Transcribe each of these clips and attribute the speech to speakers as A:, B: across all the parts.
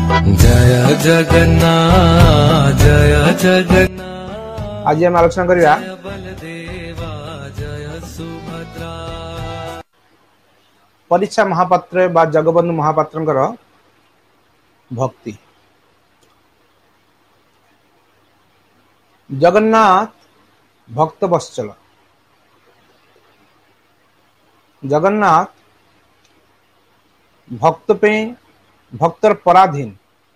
A: जय जगन्नाथ जय जगन्नाथ।
B: आज हम आलोचना करिया
A: बलदेवा जय सुभद्रा।
B: परीक्षा महापात्र बा जगबंधु महापात्रंकर भक्ति। जगन्नाथ भक्त बत्सल। जगन्नाथ भक्त पे भक्तर पराधीन।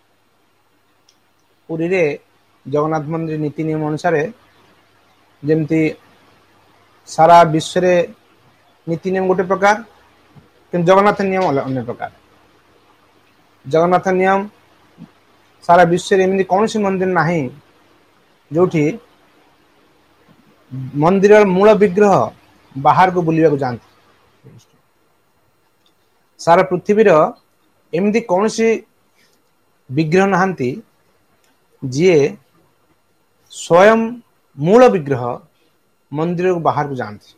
B: पुरी रे जगन्नाथ मंदिर नीति नियम अनुसार जमती सारा विश्व रे नीति नियम गोटे प्रकार, किंतु जगन्नाथ नियम अन्य प्रकार। जगन्नाथ नियम सारा विश्व रे एमती कौन सी मंदिर नहीं जोठी मंदिर मूल विग्रह बाहर को बुलिया को जानते। सारा पृथ्वी रो एमती कौन सी विग्रह नहांती जी स्वयं मूल विग्रह मंदिर को बाहर को जानते,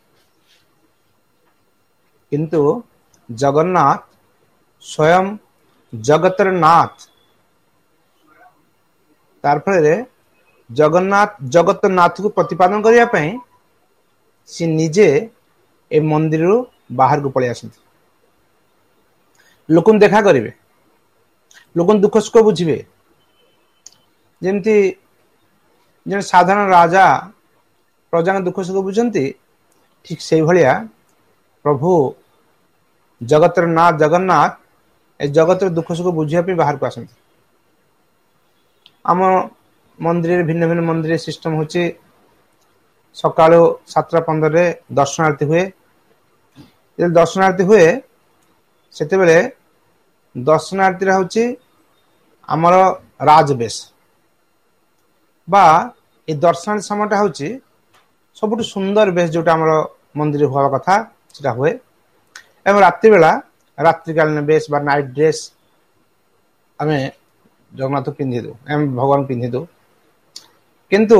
B: किंतु जगन्नाथ स्वयं जगतर नाथ। तार फल जगन्नाथ जगत नाथ को प्रतिपादन करने पे सी निजे ए मंदिर बाहर को पलि आसती। लोक देखा करेंगे, लोक दुख सुख बुझे। जमती जन साधारण राजा प्रजा दुख सुख बुझती, ठीक से भाया प्रभु जगतर नाथ जगन्नाथ ए जगतर दुख सुख बुझापी बाहर को आसती। आम मंदिर भिन्न भिन्न मंदिर सिस्टम होची सका 7:15 दर्शन आरती हुए। दर्शन आरती हुए से दर्शन आरती हूँ आमर राजवेश बा ये दर्शन समयटा हूँ सबुठ सुंदर वेश जोटा आम मंदिर हुआ कथा से हुए। एवं रात्रि बेला रात्रिकालीन वेश बा नाइट ड्रेस आम जगन्नाथ पिंधि दो, एम भगवान पिंधि दो। किंतु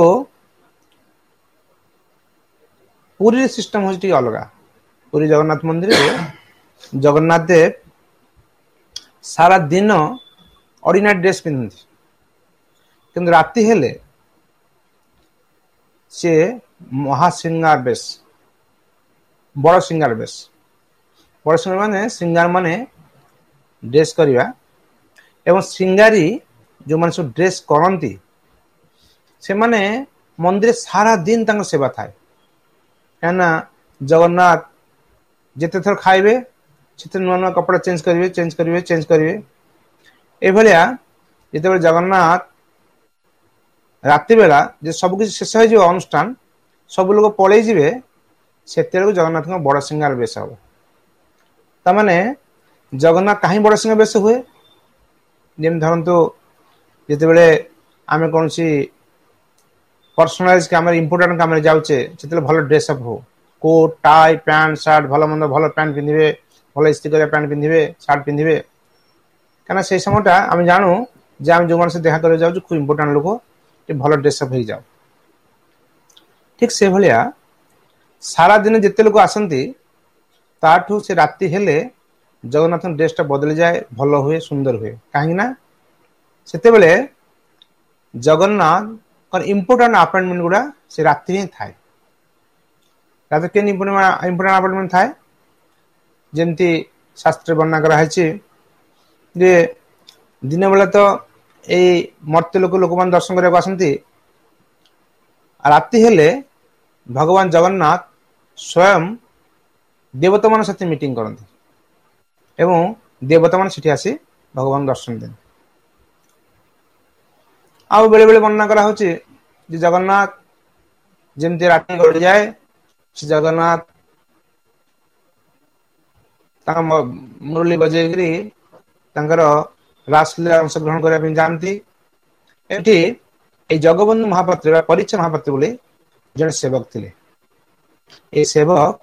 B: पूरी सिस्टम हूँ अलग। पूरी जगन्नाथ मंदिर जगन्नाथ देव सारा दिन ऑर्डिनरी ड्रेस पिंधती, किंतु राति हेले से महासिंगार बेश, बड़ सिंगार बेश। बड़ सिंगार माने सिंगार माने ड्रेस करवा एवं सिंगारी जो माने सब ड्रेस करती से माने मंदिर सारा दिन तंग सेवा थाए। कहना जगन्नाथ जिते थर खाइबे से नुआ नुआ कपड़ा चेंज करेंगे। एभलिया जिते जगन्नाथ राति बेला जे सब किसी शेष हो अनुष्ठान सब लोग पलि जी से जगन्नाथ बड़ सिंगार बेश हम। तमाने जगन्नाथ कहीं बड़ सिंगार बेश हुए जमी धरतु जिते आम कौन सी पर्सनालाइज काम इंपोर्टाट काम जाऊे से भल ड्रेसअप हो, कोट टाई पैंट सार्ट भल मंद भल पैंट पिंधे, भल इस्त्री कर पैंट पिंधे सार्ट पिंधे। कहीं से समयटा आम जानू जे आम जो मन से देखा कर जाऊँ खूब इंपोर्टाट लोक भल ड्रेसअप हो जाओ। ठीक से भाया सारा दिन जिते लोग आसती ताठू से राति हेले जगन्नाथ ड्रेसटा बदली जाए, भल हुए, सुंदर हुए। कहीं से जगन्नाथ इंपोर्टाट अपॉइंटमेंट गुड़ा से राति ही थाए। रात के इंपोर्टाट अपॉइंटमेंट थाए जमती शास्त्र वर्णना कराई जे दिन बेला तो यही मर्त्य लोक मान दर्शन करने आसती, राति हेले भगवान जगन्नाथ स्वयं देवता मान सहित मीटिंग करती एवं देवता मान सेठी आसी भगवान दर्शन दें। आउ बेले बेले वर्णना करा होची जे जगन्नाथ जमती राति गड़ जाए से जगन्नाथ मुरली बजेकरी रासलीला अंशग्रहण करने जाती। ये जगबंधु महापात्र परीक्षा महापात्र बोले जड़े सेवक थे। ये सेवक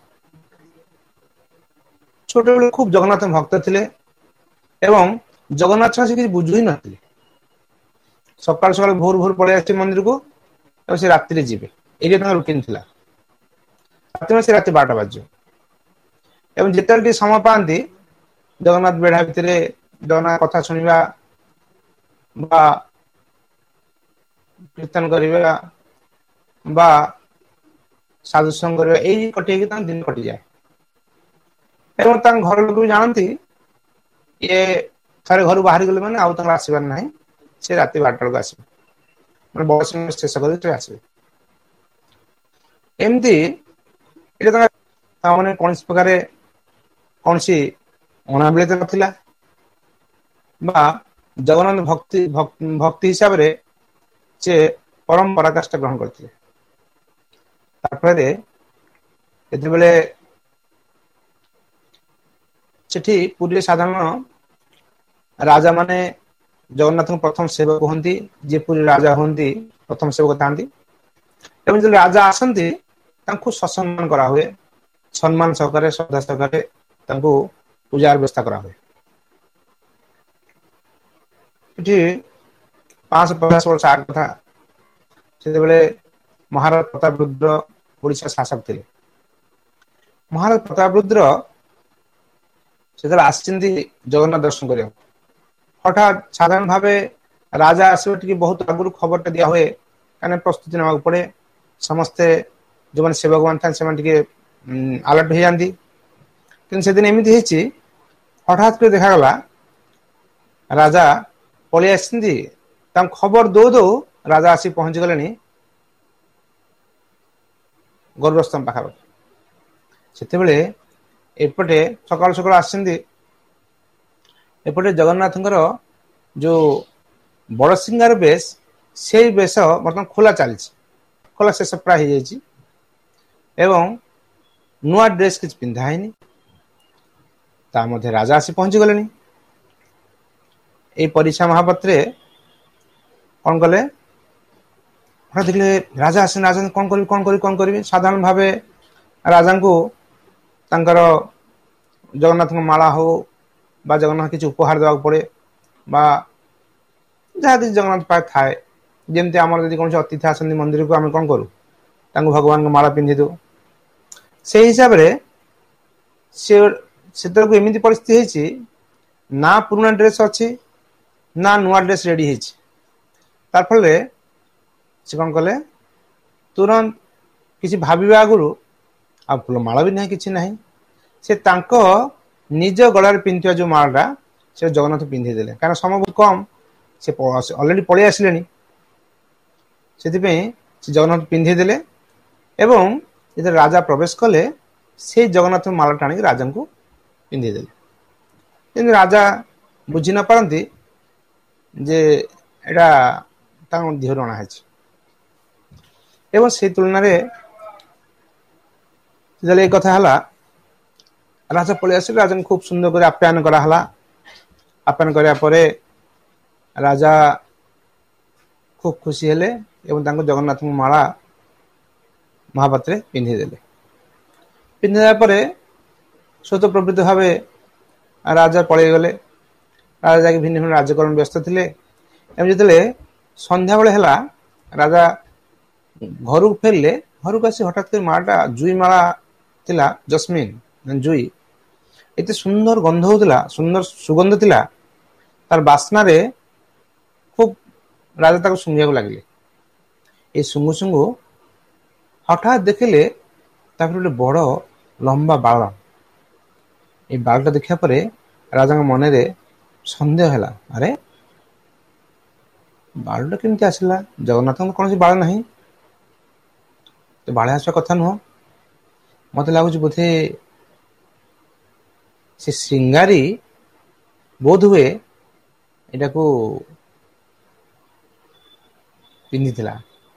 B: छोटे बेले खूब जगन्नाथ भक्त थे एवं जगन्नाथ से किसी बुझु ही नथिले। सकाल सकाल भोर भोर पड़े आस मंदिर को से राति जी ये रुटीन थी। राति से राति 12टा बाज एवं जिते समय पाती जगन्नाथ बेढ़ा भितर जगन्नाथ कथा शुणा ବା କୀର୍ତ୍ତନ କରିବା ବା ସାଧୁସଙ୍ଗ କରିବା ଏଇ କଟେଇକି ତାଙ୍କ ଦିନ କଟିଯାଏ। ଏବଂ ତାଙ୍କ ଘର ଲୋକ ବି ଜାଣନ୍ତି ଇଏ ଥରେ ଘରୁ ବାହାରି ଗଲେ ମାନେ ଆଉ ତାଙ୍କର ଆସିବାର ନାହିଁ, ସେ ରାତି 12ଟା ବେଳକୁ ଆସିବେ, ମାନେ ବସ୍ ଶେଷ କରିକି ସେ ଆସିବେ। ଏମିତି ଏଇଟା ତାମାନେ କୌଣସି ପ୍ରକାରେ କୌଣସି ଅଣାବଳିତ ନଥିଲା ବା ଜଗନ୍ନାଥ ଭକ୍ତି ହିସାବରେ ସେ ପରମ ପରାକାଷ୍ଠା ଗ୍ରହଣ କରିଥିଲେ। ତାପରେ ଯେତେବେଳେ ସେଠି ପୁରୀରେ ସାଧାରଣ ରାଜା ମାନେ ଜଗନ୍ନାଥଙ୍କ ପ୍ରଥମ ସେବକ ହୁଅନ୍ତି, ଯିଏ ପୁରୀ ରାଜା ହୁଅନ୍ତି ପ୍ରଥମ ସେବକ ଥାନ୍ତି। ଏବଂ ଯଦି ରାଜା ଆସନ୍ତି ତାଙ୍କୁ ସସମ୍ମାନ କରାହୁଏ, ସମ୍ମାନ ସହକାରେ ଶ୍ରଦ୍ଧା ସହକାରେ ତାଙ୍କୁ ପୂଜାର ବ୍ୟବସ୍ଥା କରାହୁଏ। ଏଠି 550 ବର୍ଷ ଆଗ କଥା, ସେତେବେଳେ ମହାରାଜ ପ୍ରତାପ ରୁଦ୍ର ଓଡିଶା ଶାସକ ଥିଲେ। ମହାରାଜ ପ୍ରତାପ ରୁଦ୍ର ସେତେବେଳେ ଆସିଛନ୍ତି ଜଗନ୍ନାଥ ଦର୍ଶନ କରିବାକୁ, ହଠାତ୍ ସାଧାରଣ ଭାବେ ରାଜା ଆସିବ ଟିକେ ବହୁତ ଆଗରୁ ଖବର ଟା ଦିଆ ହୁଏ, କାହିଁକିନା ପ୍ରସ୍ତୁତି ନେବାକୁ ପଡେ। ସମସ୍ତେ ଯୋଉମାନେ ସେବକ ମାନ ଥାନ୍ତି ସେମାନେ ଟିକେ ଆଲର୍ଟ ହେଇଯାଆନ୍ତି। କିନ୍ତୁ ସେଦିନ ଏମିତି ହେଇଛି, ହଠାତ୍ କରି ଦେଖାଗଲା ରାଜା ପଳେଇ ଆସିଛନ୍ତି, ତାଙ୍କୁ ଖବର ଦଉ ଦଉ ରାଜା ଆସି ପହଞ୍ଚି ଗଲେଣି ଗରୁଡସ୍ତମ୍ଭ ପାଖାପାଖି। ସେତେବେଳେ ଏପଟେ ସକାଳୁ ସକାଳୁ ଆସିଛନ୍ତି, ଏପଟେ ଜଗନ୍ନାଥଙ୍କର ଯୋଉ ବଡସିଂହାର ବେଶ, ସେଇ ବେଶ ବର୍ତ୍ତମାନ ଖୋଲା ଚାଲିଛି, ଖୋଲା ଶେଷ ପ୍ରାୟ ହେଇଯାଇଛି ଏବଂ ନୂଆ ଡ୍ରେସ କିଛି ପିନ୍ଧା ହେଇନି। ତା ମଧ୍ୟରେ ରାଜା ଆସି ପହଞ୍ଚି ଗଲେଣି। ଏଇ ପରିଛା ମହାପାତ୍ରେ କଣ କଲେ, ଦେଖିଲେ ରାଜା ଆସିଲେ, ରାଜା କଣ କରିବି କଣ କରିବି କଣ କରିବି, ସାଧାରଣ ଭାବେ ରାଜାଙ୍କୁ ତାଙ୍କର ଜଗନ୍ନାଥଙ୍କ ମାଳା ହଉ ବା ଜଗନ୍ନାଥ କିଛି ଉପହାର ଦେବାକୁ ପଡେ ବା ଯାହା କିଛି ଜଗନ୍ନାଥ ପାଖେ ଥାଏ, ଯେମିତି ଆମର ଯଦି କୌଣସି ଅତିଥି ଆସନ୍ତି ମନ୍ଦିରକୁ ଆମେ କଣ କରୁ, ତାଙ୍କୁ ଭଗବାନଙ୍କ ମାଳ ପିନ୍ଧି ଦଉ। ସେଇ ହିସାବରେ ସେ ସେତେବେଳକୁ ଏମିତି ପରିସ୍ଥିତି ହେଇଛି, ନା ପୁରୁଣା ଡ୍ରେସ୍ ଅଛି ନା ନୂଆ ଡ୍ରେସ ରେଡି ହେଇଛି। ତାର ଫଳରେ ସେ କଣ କଲେ, ତୁରନ୍ତ କିଛି ଭାବିବା ଆଗରୁ, ଆଉ ଫୁଲମାଳ ବି ନାହିଁ କିଛି ନାହିଁ, ସେ ତାଙ୍କ ନିଜ ଗଳାରେ ପିନ୍ଧିଥିବା ଯୋଉ ମାଳ ଟା ସେ ଜଗନ୍ନାଥ ପିନ୍ଧେଇ ଦେଲେ, କାରଣ ସମୟ ବହୁତ କମ, ସେ ଅଲରେଡି ପଳେଇ ଆସିଲେଣି। ସେଥିପାଇଁ ସେ ଜଗନ୍ନାଥ ପିନ୍ଧେଇ ଦେଲେ ଏବଂ ଯେତେବେଳେ ରାଜା ପ୍ରବେଶ କଲେ, ସେଇ ଜଗନ୍ନାଥ ମାଳ ଟାଣିକି ରାଜାଙ୍କୁ ପିନ୍ଧେଇ ଦେଲେ। କିନ୍ତୁ ରାଜା ବୁଝି ନ ପାରନ୍ତି ଯେ ଏଇଟା ତାଙ୍କ ଦେହରୁ ଅଣା ହେଇଛି। ଏବଂ ସେଇ ତୁଳନାରେ ଯେତେବେଳେ ଏ କଥା ହେଲା, ରାଜା ପଳେଇ ଆସିଲେ, ରାଜାଙ୍କୁ ଖୁବ ସୁନ୍ଦର କରି ଆପ୍ୟାୟନ କରାହେଲା। ଆପ୍ୟାୟନ କରିବା ପରେ ରାଜା ଖୁବ ଖୁସି ହେଲେ ଏବଂ ତାଙ୍କୁ ଜଗନ୍ନାଥଙ୍କ ମାଳା ମହାପାତ୍ରେ ପିନ୍ଧେଇ ଦେଲେ। ପିନ୍ଧିଦେବା ପରେ ସ୍ୱତ ପ୍ରଭୃତ ଭାବେ ରାଜା ପଳେଇ ଗଲେ। ରାଜା ଯାଇକି ଭିନ୍ନ ଭିନ୍ନ ରାଜ୍ୟକ୍ରମ ବ୍ୟସ୍ତ ଥିଲେ। ଏବଂ ଯେତେବେଳେ ସନ୍ଧ୍ୟାବେେଳ ହେଲା, ରାଜା ଘରକୁ ଫେରିଲେ, ଘରକୁ ଆସି ହଠାତ୍ କରି ମାଳା ଟା ଜୁଇ ମାଳା ଥିଲା, ଜସ୍ମିନ ଜୁଇ, ଏତେ ସୁନ୍ଦର ଗନ୍ଧ ହଉଥିଲା, ସୁନ୍ଦର ସୁଗନ୍ଧ ଥିଲା, ତାର ବାସ୍ନାରେ ଖୁବ ରାଜା ତାକୁ ଶୁଙ୍ଘିବାକୁ ଲାଗିଲେ। ଏଇ ଶୁଙ୍ଗୁ ଶୁଙ୍ଗୁ ହଠାତ୍ ଦେଖିଲେ ତାପରେ ଗୋଟେ ବଡ ଲମ୍ବା ବାଳ। ଏଇ ବାଳଟା ଦେଖିବା ପରେ ରାଜାଙ୍କ ମନରେ ସନ୍ଦେହ ହେଲା, ଆରେ ବାଳଟା କେମିତି ଆସିଲା, ଜଗନ୍ନାଥଙ୍କ କୌଣସି ବାଳ ନାହିଁ, ତ ବାଳ ଆସିବା କଥା ନୁହଁ। ମତେ ଲାଗୁଛି ବୋଧେ ସେ ଶୃଙ୍ଗାରୀ ବୋଧ ହୁଏ ଏଟାକୁ ପିନ୍ଧିଥିଲା।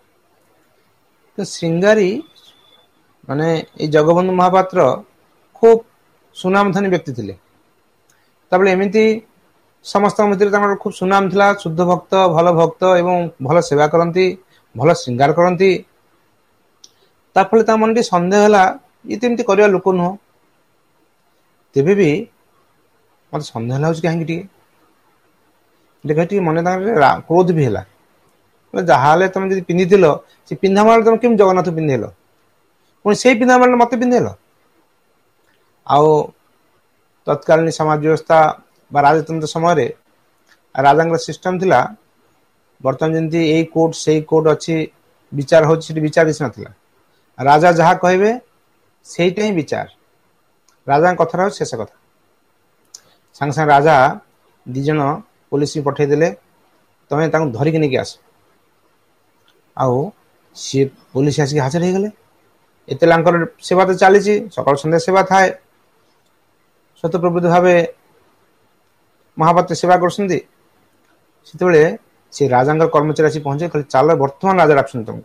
B: ତ ଶୃଙ୍ଗାରୀ ମାନେ ଏଇ ଜଗବନ୍ଧୁ ମହାପାତ୍ର ଖୁବ ସୁନାମ ଧନୀ ବ୍ୟକ୍ତି ଥିଲେ। ତାପରେ ଏମିତି ସମସ୍ତଙ୍କ ଭିତରେ ତାଙ୍କର ଖୁବ ସୁନାମ ଥିଲା, ଶୁଦ୍ଧ ଭକ୍ତ, ଭଲ ଭକ୍ତ ଏବଂ ଭଲ ସେବା କରନ୍ତି, ଭଲ ଶୃଙ୍ଗାର କରନ୍ତି। ତା ଫଳରେ ତା ମନରେ ଟିକେ ସନ୍ଦେହ ହେଲା, ଇଏ ତ ଏମିତି କରିବା ଲୋକ ନୁହଁ। ତେବେ ବି ମତେ ସନ୍ଦେହ ଲାଗୁଛି କାହିଁକି ଟିକେ, ଦେଖ ଟିକେ ମନେ ତାଙ୍କର କ୍ରୋଧ ବି ହେଲା। ଯାହାହେଲେ ତମେ ଯଦି ପିନ୍ଧିଥିଲ, ସେ ପିନ୍ଧା ମାଳ ତମେ କେମିତି ଜଗନ୍ନାଥ ପିନ୍ଧେଇଲ, ପୁଣି ସେଇ ପିନ୍ଧା ମାଳ ମତେ ପିନ୍ଧେଇଲ। ଆଉ ତତ୍କାଳୀନ ସମାଜ ବ୍ୟବସ୍ଥା ବା ରାଜତନ୍ତ୍ର ସମୟରେ ରାଜାଙ୍କର ସିଷ୍ଟମ ଥିଲା, ବର୍ତ୍ତମାନ ଯେମିତି ଏଇ କୋର୍ଟ ସେଇ କୋର୍ଟ ଅଛି, ବିଚାର ହଉଛି, ସେଠି ବିଚାର କିଛି ନଥିଲା। ରାଜା ଯାହା କହିବେ ସେଇଟା ହିଁ ବିଚାର। ରାଜାଙ୍କ କଥାଟା ହଉଛି ଶେଷ କଥା। ସାଙ୍ଗେ ସାଙ୍ଗେ ରାଜା 2 ଜଣ ପୋଲିସ ପଠେଇଦେଲେ, ତମେ ତାଙ୍କୁ ଧରିକି ନେଇକି ଆସ। ଆଉ ସିଏ ପୋଲିସ ଆସିକି ହାଜର ହେଇଗଲେ। ଏତେ ଲାଙ୍କର ସେବା ତ ଚାଲିଛି, ସକାଳ ସନ୍ଧ୍ୟା ସେବା ଥାଏ। ସ୍ୱତଃପ୍ରବୃତ୍ତ ଭାବେ ମହାପାତ୍ର ସେବା କରୁଛନ୍ତି। ସେତେବେଳେ ସେ ରାଜାଙ୍କର କର୍ମଚାରୀ ଆସି ପହଞ୍ଚେ, କହିଲେ ଚାଲ ବର୍ତ୍ତମାନ ରାଜା ଡାକୁଛନ୍ତି ତମକୁ।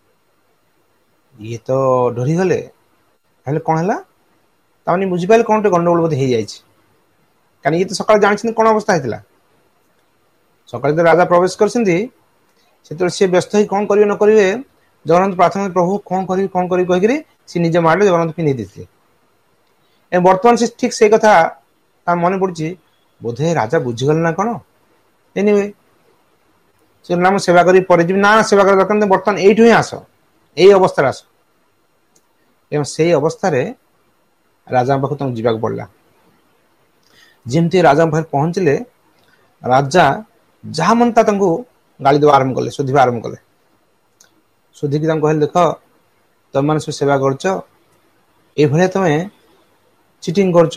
B: ଇଏ ତ ଡରିଗଲେ, ହେଲେ କଣ ହେଲା, ତାମାନେ ବୁଝିପାରିଲେ କଣ ଗୋଟେ ଗଣ୍ଡଗୋଳ ବୋଧେ ହେଇଯାଇଛି। କାରଣ ଇଏ ତ ସକାଳେ ଜାଣିଛନ୍ତି କଣ ଅବସ୍ଥା ହେଇଥିଲା। ସକାଳେ ତ ରାଜା ପ୍ରବେଶ କରିଛନ୍ତି, ସେତେବେଳେ ସିଏ ବ୍ୟସ୍ତ ହେଇ କଣ କରିବେ ନ କରିବେ, ଜଗନ୍ନାଥ ପ୍ରାର୍ଥନା ପ୍ରଭୁ କଣ କରିବି କହିକିରି ସେ ନିଜ ମାଡରେ ଜଗନ୍ନାଥଙ୍କୁ ନେଇ ଦେଇଥିଲେ। ବର୍ତ୍ତମାନ ସେ ଠିକ ସେଇ କଥା ତା ମନେ ପଡୁଛି, ବୋଧେ ରାଜା ବୁଝିଗଲେ ନା କଣ। ଏନିୱେ ସେ ନା ମୁଁ ସେବା କରି ପରେ ଯିବି, ନା ସେବା କରିବା ଦରକାର ନାହିଁ, ବର୍ତ୍ତମାନ ଏଇଠୁ ହିଁ ଆସ, ଏଇ ଅବସ୍ଥାରେ ଆସ। ଏବଂ ସେଇ ଅବସ୍ଥାରେ ରାଜାଙ୍କ ପାଖକୁ ତାଙ୍କୁ ଯିବାକୁ ପଡିଲା। ଯେମିତି ରାଜାଙ୍କ ପାଖରେ ପହଞ୍ଚିଲେ, ରାଜା ଯାହା ମନ ତା ତାଙ୍କୁ ଗାଳି ଦେବା ଆରମ୍ଭ କଲେ, ଶୋଧିବା ଆରମ୍ଭ କଲେ। ଶୋଧିକି ତାଙ୍କୁ କହିଲେ, ଦେଖ ତମମାନେ ସବୁ ସେବା କରୁଛ, ଏଇଭଳିଆ ତମେ ଚିଟିଂ କରୁଛ,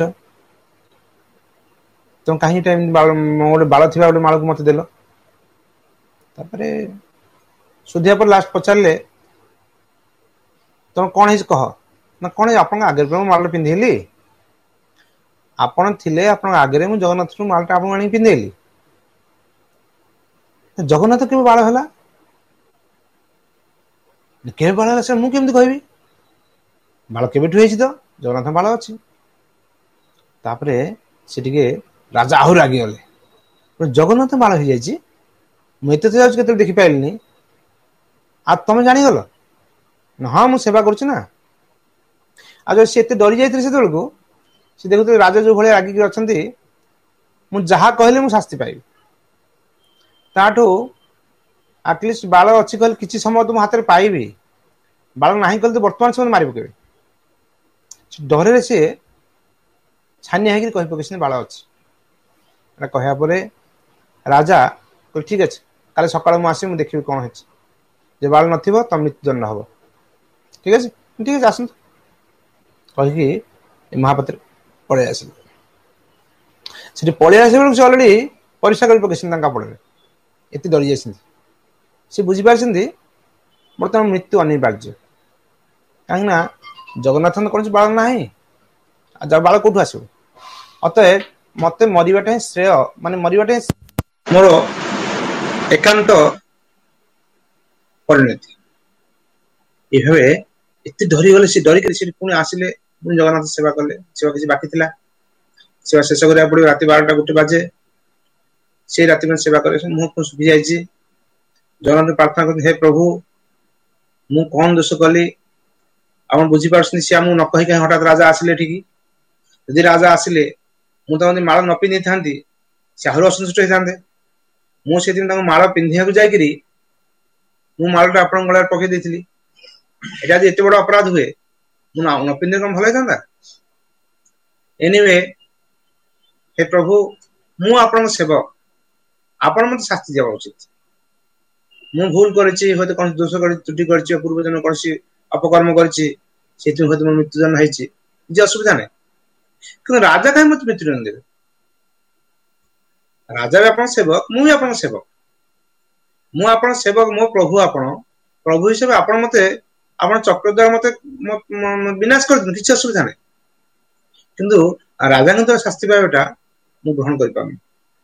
B: ତମେ କାହିଁକି ଗୋଟେ ବାଳ ଥିବା ଗୋଟେ ମାଳକୁ ମତେ ଦେଲ। ତାପରେ ଶୋଧିବା ପରେ ଲାଷ୍ଟ ପଚାରିଲେ, ତମେ କଣ ହେଇଛି କହ। ନା କଣ ଆପଣଙ୍କ ଆଗରେ ମୁଁ ମାଳଟା ପିନ୍ଧେଇଲି, ଆପଣ ଥିଲେ ଆପଣଙ୍କ ଆଗରେ, ମୁଁ ଜଗନ୍ନାଥଙ୍କୁ ମାଳଟା ଆପଣଙ୍କୁ ଆଣିକି ପିନ୍ଧେଇଲି। ଜଗନ୍ନାଥ କେବେ ବାଳ ହେଲା, କେବେ ବାଳ ହେଲା ସେ ମୁଁ କେମିତି କହିବି, ବାଳ କେବେଠୁ ହେଇଛି ତ, ଜଗନ୍ନାଥ ବାଳ ଅଛି। ତାପରେ ସେ ଟିକେ ରାଜା ଆହୁରି ରାଗିଗଲେ, ଜଗନ୍ନାଥ ବାଳ ହେଇଯାଇଛି, ମୁଁ ଏତେ ଯାଉଛି କେତେବେଳେ ଦେଖିପାରିଲିନି, ଆଉ ତମେ ଜାଣିଗଲ। ହଁ ମୁଁ ସେବା କରୁଛି ନା। ଆଉ ଯଦି ସେ ଏତେ ଡରି ଯାଇଥିଲେ, ସେତେବେଳକୁ ସେ ଦେଖୁଥିଲେ ରାଜା ଯୋଉ ଭଳିଆ ରାଗିକି ଅଛନ୍ତି, ମୁଁ ଯାହା କହିଲେ ମୁଁ ଶାସ୍ତି ପାଇବି। ତାଠୁ ଆଟଲିଷ୍ଟ ବାଳ ଅଛି କହିଲେ କିଛି ସମୟ ତ ମୋ ହାତରେ ପାଇବି, ବାଳ ନାହିଁ କହିଲେ ତ ବର୍ତ୍ତମାନ ସେମାନେ ମାରି ପକେଇବେ। ଡରରେ ସିଏ ଛାନିଆ ହେଇକି କହି ପକେଇଛନ୍ତି ବାଳ ଅଛି। ଏଟା କହିବା ପରେ ରାଜା କହିଲେ ଠିକ ଅଛି, କାଲି ସକାଳେ ମୁଁ ଆସିବି, ମୁଁ ଦେଖିବି କଣ ହେଇଛି। ଯେ ବାଳ ନଥିବ ତମ ମୃତ୍ୟୁଦଣ୍ଡ ହବ। ଠିକ ଅଛି, ଠିକ ଅଛି ଆସନ୍ତୁ କହିକି ମହାପାତ୍ର ପଳେଇ ଆସିଲେ। ସେଠି ପଳେଇ ଆସିବା ବେଳକୁ ସେ ଅଲରେଡି ପରିସ୍ରା କରି ପକେଇଛନ୍ତି ତାଙ୍କ କାପଡରେ, ଏତେ ଡରି ଯାଇଛନ୍ତି। ସେ ବୁଝିପାରିଛନ୍ତି ବର୍ତ୍ତମାନ ମୃତ୍ୟୁ ଅନିବାର୍ଯ୍ୟ। କାହିଁକି ନା ଜଗନ୍ନାଥଙ୍କ କୌଣସି ବାଳ ନାହିଁ, ଆଉ ଯା ବାଳ କୋଉଠୁ ଆସିବ। ଅତଏବ ମତେ ମରିବାଟା ହିଁ ଶ୍ରେୟ, ମାନେ ମରିବାଟା ହିଁ ମୋର ଏକାନ୍ତ ପରିଣତି। ଏଭାବେ ଏତେ ଡରିଗଲେ, ସେ ଡରିକରି ସେଠି ପୁଣି ଆସିଲେ, ପୁଣି ଜଗନ୍ନାଥ ସେବା କଲେ। ସେବା କିଛି ବାକି ଥିଲା, ସେବା ଶେଷ କରିବାକୁ ପଡିବ। ରାତି 12ଟା-1 ବାଜେ। ସେଇ ରାତି ପାଇଁ ସେବା କଲେ, ମୁହଁ ଶୁଖି ଯାଇଛି। ଜଗନ୍ନାଥ ପ୍ରାର୍ଥନା କରନ୍ତି, ହେ ପ୍ରଭୁ ମୁଁ କଣ ଦୋଷ କଲି, ଆପଣ ବୁଝିପାରୁଛନ୍ତି। ସେ ଆମକୁ ନ କହି କାହିଁ ହଠାତ୍ ରାଜା ଆସିଲେ ଏଠିକି। ଯଦି ରାଜା ଆସିଲେ, ମୁଁ ତାଙ୍କୁ ମାଳ ନ ପିନ୍ଧେଇଥାନ୍ତି, ସେ ଆହୁରି ଅସନ୍ତୁଷ୍ଟ ହେଇଥାନ୍ତେ। ମୁଁ ସେଥିପାଇଁ ତାଙ୍କୁ ମାଳ ପିନ୍ଧିବାକୁ ଯାଇକିରି ମୁଁ ମାଳଟା ଆପଣଙ୍କ ଗଳାରେ ପକେଇ ଦେଇଥିଲି। ଏଟା ଯଦି ଏତେ ବଡ ଅପରାଧ ହୁଏ, ମୁଁ ନ ପିନ୍ଧିଲେ କଣ ଭଲ ହେଇଥାନ୍ତା। ଏନିୱେ ହେ ପ୍ରଭୁ, ମୁଁ ଆପଣଙ୍କ ସେବକ, ଆପଣ ମତେ ଶାସ୍ତି ଦେବା ଉଚିତ। ମୁଁ ଭୁଲ କରିଛି, ହୁଏତ କୌଣସି ଦୋଷ କରିଛି, ତ୍ରୁଟି କରିଛି, ପୂର୍ବ ଜନ୍ମ କୌଣସି ଅପକର୍ମ କରିଛି, ସେଥିପାଇଁ ହୁଏତ ମୋର ମୃତ୍ୟୁଦଣ୍ଡ ହେଇଛି, କିଛି ଅସୁବିଧା ନାହିଁ। କିନ୍ତୁ ରାଜା କାହିଁ ମତେ ମୃତ୍ୟୁଦଣ୍ଡ ଦେବେ? ରାଜା ବି ଆପଣଙ୍କ ସେବକ, ମୁଁ ବି ଆପଣଙ୍କ ସେବକ। ମୁଁ ଆପଣଙ୍କ ସେବକ, ମୋ ପ୍ରଭୁ ଆପଣ, ପ୍ରଭୁ ହିସେବେ ଆପଣ ମତେ, ଆପଣ ଚକ୍ର ଦ୍ୱାରା ମତେ ବିନାଶ କରିଦିଅନ୍ତୁ, କିଛି ଅସୁବିଧା ନାହିଁ। କିନ୍ତୁ ରାଜାଙ୍କ ଦ୍ୱାରା ଶାସ୍ତି ପାଇବାଟା ମୁଁ ଗ୍ରହଣ କରିପାରୁନି।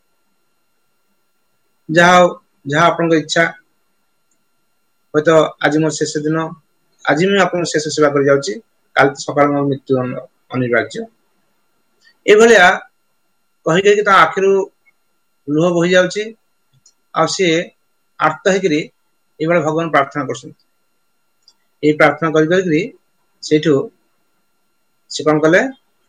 B: ଯାହା ହଉ, ଯାହା ଆପଣଙ୍କ ଇଚ୍ଛା। ହୁଏତ ଆଜି ମୋର ଶେଷ ଦିନ, ଆଜି ମୁଁ ଆପଣଙ୍କ ଶେଷ ସେବା କରି ଯାଉଛି, କାଲି ସକାଳେ ମୋର ମୃତ୍ୟୁଦଣ୍ଡ ଅନିବାର୍ଯ୍ୟ। ଏଇଭଳିଆ କହି କହିକି ତା ଆଖିରୁ ଲୁହ ବୋହି ଯାଉଛି, ଆଉ ସିଏ ଆର୍ତ୍ତ ହେଇକିରି ଏଇଭଳିଆ ଭଗବାନ ପ୍ରାର୍ଥନା କରୁଛନ୍ତି। ଏଇ ପ୍ରାର୍ଥନା କରିକରି ସେଇଠୁ ସେ କଣ କଲେ,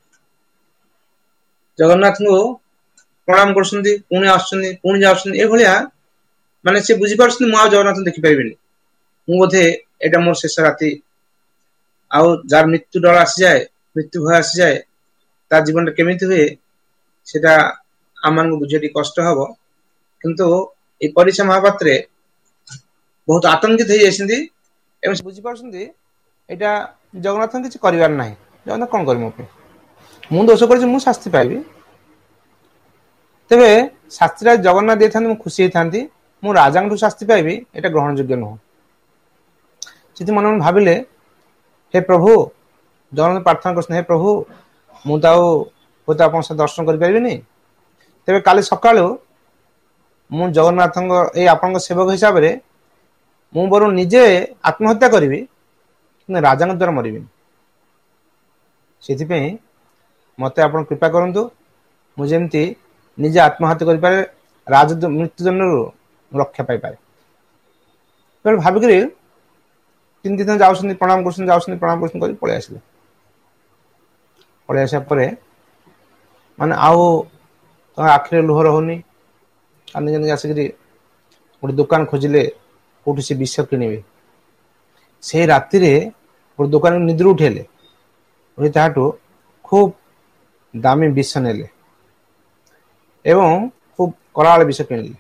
B: ଜଗନ୍ନାଥଙ୍କୁ ପ୍ରଣାମ କରୁଛନ୍ତି, ପୁଣି ଆସୁଛନ୍ତି, ପୁଣି ଯାଉଛନ୍ତି। ଏଇଭଳିଆ ମାନେ ସେ ବୁଝିପାରୁଛନ୍ତି, ମୁଁ ଆଉ ଜଗନ୍ନାଥଙ୍କୁ ଦେଖିପାରିବିନି, ମୁଁ ବୋଧେ ଏଇଟା ମୋର ଶେଷ ରାତି। ଆଉ ଯାହାର ମୃତ୍ୟୁ ଡର ଆସିଯାଏ, ମୃତ୍ୟୁ ଭୟ ଆସିଯାଏ, ତା ଜୀବନଟା କେମିତି ହୁଏ ସେଟା ଆମମାନଙ୍କୁ ବୁଝିବା ଟିକେ କଷ୍ଟ ହବ। କିନ୍ତୁ এই পরীক্ষা মহাপাত্রে ବହୁତ ଆତଙ୍କିତ ହେଇଯାଇଛନ୍ତି ଏବଂ ସେ ବୁଝିପାରୁଛନ୍ତି ଏଇଟା ଜଗନ୍ନାଥଙ୍କ କିଛି କରିବାର ନାହିଁ। ଜଗନ୍ନାଥ କଣ କରିବେ ମୋ ପାଇଁ? ମୁଁ ଦୋଷ କରିଛି, ମୁଁ ଶାସ୍ତି ପାଇବି। ତେବେ ଶାସ୍ତିଟା ଜଗନ୍ନାଥ ଦେଇଥାନ୍ତି ମୁଁ ଖୁସି ହେଇଥାନ୍ତି, ମୁଁ ରାଜାଙ୍କଠୁ ଶାସ୍ତି ପାଇବି ଏଇଟା ଗ୍ରହଣଯୋଗ୍ୟ ନୁହଁ। ସେଠି ମନେ ମନେ ଭାବିଲେ, ହେ ପ୍ରଭୁ, ଜଗନ୍ନାଥ ପ୍ରାର୍ଥନା କରୁଛନ୍ତି, ହେ ପ୍ରଭୁ ମୁଁ ତ ଆଉ ହୁଏତ ଆପଣଙ୍କ ସହ ଦର୍ଶନ କରିପାରିବିନି, ତେବେ କାଲି ସକାଳୁ ମୁଁ ଜଗନ୍ନାଥଙ୍କ ଏଇ ଆପଣଙ୍କ ସେବକ ହିସାବରେ ମୁଁ ବରଂ ନିଜେ ଆତ୍ମହତ୍ୟା କରିବି, କିନ୍ତୁ ରାଜାଙ୍କ ଦ୍ୱାରା ମରିବିନି। ସେଥିପାଇଁ ମୋତେ ଆପଣ କୃପା କରନ୍ତୁ, ମୁଁ ଯେମିତି ନିଜେ ଆତ୍ମହତ୍ୟା କରିପାରେ, ମୃତ୍ୟୁଦଣ୍ଡରୁ ରକ୍ଷା ପାଇପାରେ। ଭାବିକିରି 3 ଦିନ ଯାଉଛନ୍ତି, ପ୍ରଣାମ କରୁଛନ୍ତି, ଯାଉଛନ୍ତି ପ୍ରଣାମ କରୁଛନ୍ତି କରି ପଳେଇ ଆସିଲେ। ପଳେଇ ଆସିବା ପରେ ମାନେ ଆଉ ତାଙ୍କ ଆଖିରେ ଲୁହ ରହୁନି, କାନ୍ଦି କାନ୍ଦି ଆସିକିରି ଗୋଟେ ଦୋକାନ ଖୋଜିଲେ କୋଉଠି ସେ ବିଷ କିଣିବେ। ସେଇ ରାତିରେ ଗୋଟେ ଦୋକାନକୁ ନିଦ୍ରା ଉଠେଇଲେ, ତାହାଠୁ ଖୁବ ଦାମୀ ବିଷ ନେଲେ ଏବଂ ଖୁବ କରାଳ ବିଷ କିଣିଲେ।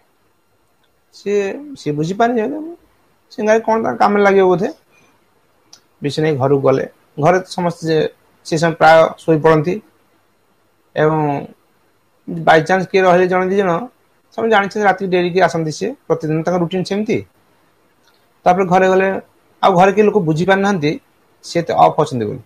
B: ସିଏ ବୁଝିପାରିଲେ ସିଙ୍ଗାରେ କଣ ତାଙ୍କ କାମରେ ଲାଗିବ ବୋଧେ। ବିଷ ନେଇ ଘରକୁ ଗଲେ, ଘରେ ସମସ୍ତେ ସେ ସମୟ ପ୍ରାୟ ଶୋଇପଡ଼ନ୍ତି ଏବଂ ବାଇଚାନ୍ସ କିଏ ରହିଲେ ଜଣେ ଦି ଜଣ, ସେମାନେ ଜାଣିଛନ୍ତି ରାତିକି ଡେରିକି ଆସନ୍ତି, ସିଏ ପ୍ରତିଦିନ ତାଙ୍କ ରୁଟିନ ସେମିତି। ତାପରେ ଘରେ ଗଲେ, ଆଉ ଘରେ କେହି ଲୋକ ବୁଝିପାରିନାହାନ୍ତି ସେ ଏତେ ଅଫ୍ ଅଛନ୍ତି ବୋଲି,